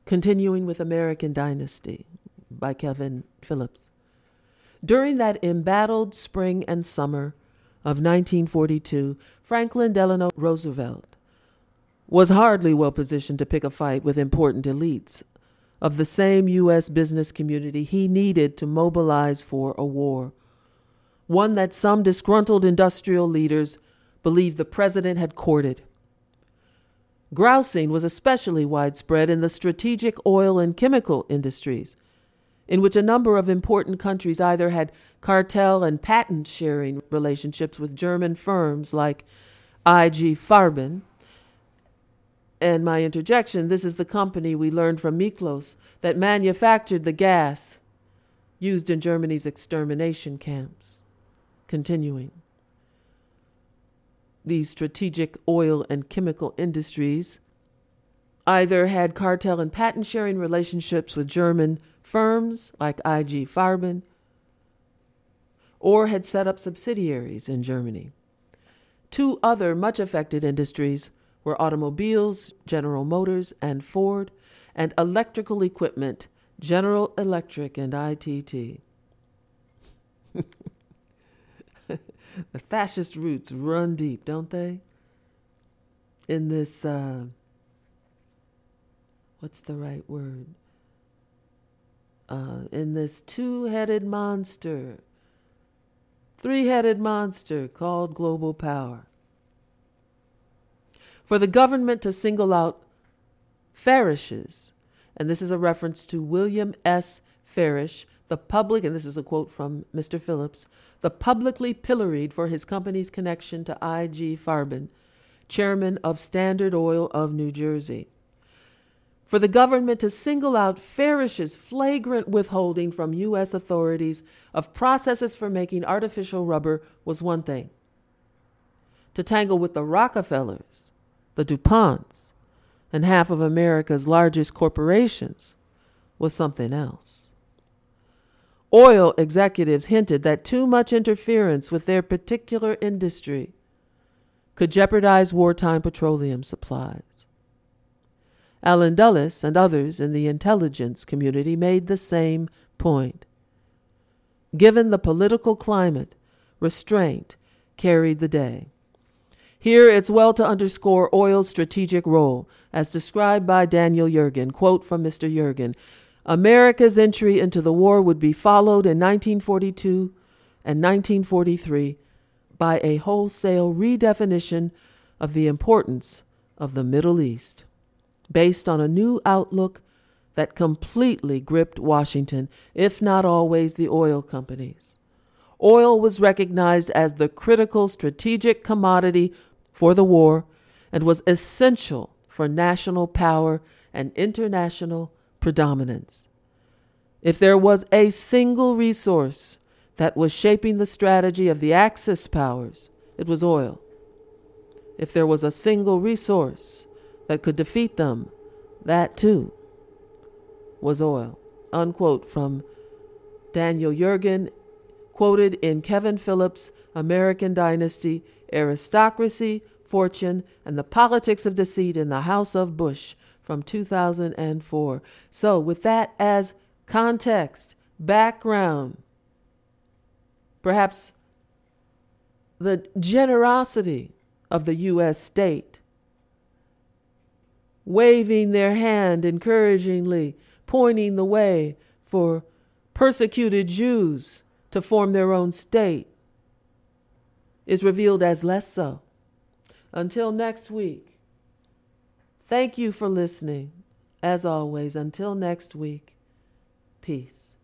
Continuing with American Dynasty by Kevin Phillips. During that embattled spring and summer of 1942, Franklin Delano Roosevelt was hardly well positioned to pick a fight with important elites of the same U.S. business community he needed to mobilize for a war, one that some disgruntled industrial leaders believed the president had courted. Grousing was especially widespread in the strategic oil and chemical industries, in which a number of important countries either had cartel and patent sharing relationships with German firms like IG Farben. And my interjection, this is the company we learned from Miklos that manufactured the gas used in Germany's extermination camps. Continuing. These strategic oil and chemical industries either had cartel and patent sharing relationships with German firms like IG Farben or had set up subsidiaries in Germany. Two other much affected industries were automobiles, General Motors and Ford, and electrical equipment, General Electric and ITT. The fascist roots run deep, don't they? In this, what's the right word? In this two-headed monster, three-headed monster called global power. For the government to single out Farishes, and this is a reference to William S. Farish, the public, and this is a quote from Mr. Phillips, the publicly pilloried for his company's connection to IG Farben, chairman of Standard Oil of New Jersey. For the government to single out Farish's flagrant withholding from U.S. authorities of processes for making artificial rubber was one thing. To tangle with the Rockefellers, the DuPonts, and half of America's largest corporations was something else. Oil executives hinted that too much interference with their particular industry could jeopardize wartime petroleum supplies. Allen Dulles and others in the intelligence community made the same point. Given the political climate, restraint carried the day. Here it's well to underscore oil's strategic role, as described by Daniel Yergin. Quote from Mr. Yergin, America's entry into the war would be followed in 1942 and 1943 by a wholesale redefinition of the importance of the Middle East, based on a new outlook that completely gripped Washington, if not always the oil companies. Oil was recognized as the critical strategic commodity for the war and was essential for national power and international predominance. If there was a single resource that was shaping the strategy of the Axis powers, it was oil. If there was a single resource that could defeat them, that too was oil. Unquote from Daniel Yergin, quoted in Kevin Phillips' American Dynasty, Aristocracy, Fortune, and the Politics of Deceit in the House of Bush from 2004. So with that as context, background, perhaps the generosity of the U.S. state, waving their hand encouragingly, pointing the way for persecuted Jews to form their own state, is revealed as less so. Until next week, thank you for listening. As always, until next week, peace.